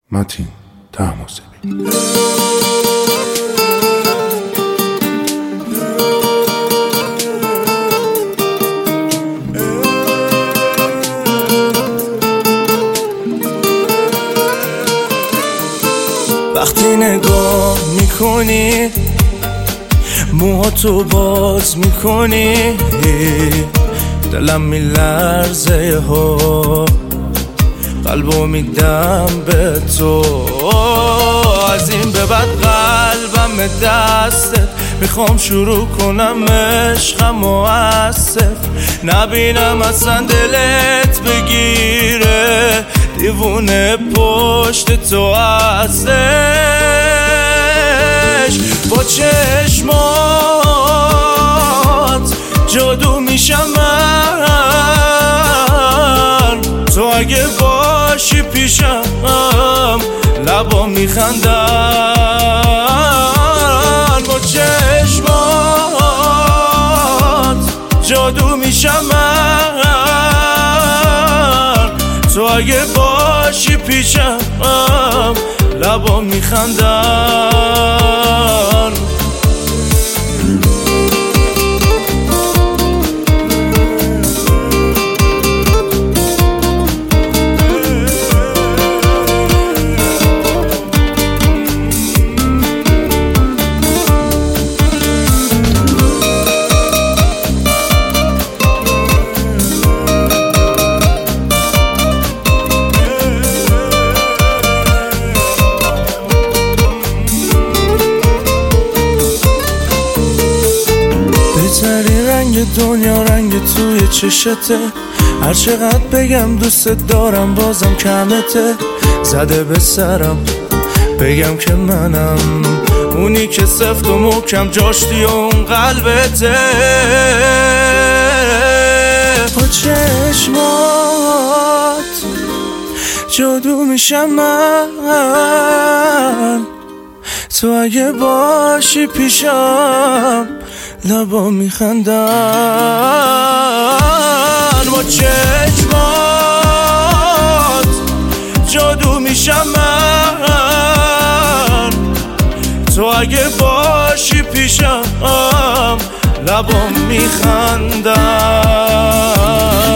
متین طهماسبی. وقتی نگاه میکنی موهاتو باز میکنی دلم میلرزه ها قلبو میدم به تو از این به بعد قلبم دستت میخوام شروع کنم عشقم و عصف نبینم اصلا دلت بگیره دیوونه پشت تو هستش با چشمات جادو میشم من تو اگه باشی پیشم لبا میخندن با چشمات جادو میشم من تو اگه باشی پیشم لبا میخندن بهترین رنگ دنیا رنگ توی چشته هر چقدر بگم دوست دارم بازم کمته زده به سرم بگم که منم اونی که سفت و محکم جاشتی اون قلبته با چشمات جادو میشم من تو اگه باشی پیشم لبا میخندن با چشمات جادو میشم من تو اگه باشی پیشم لبا میخندن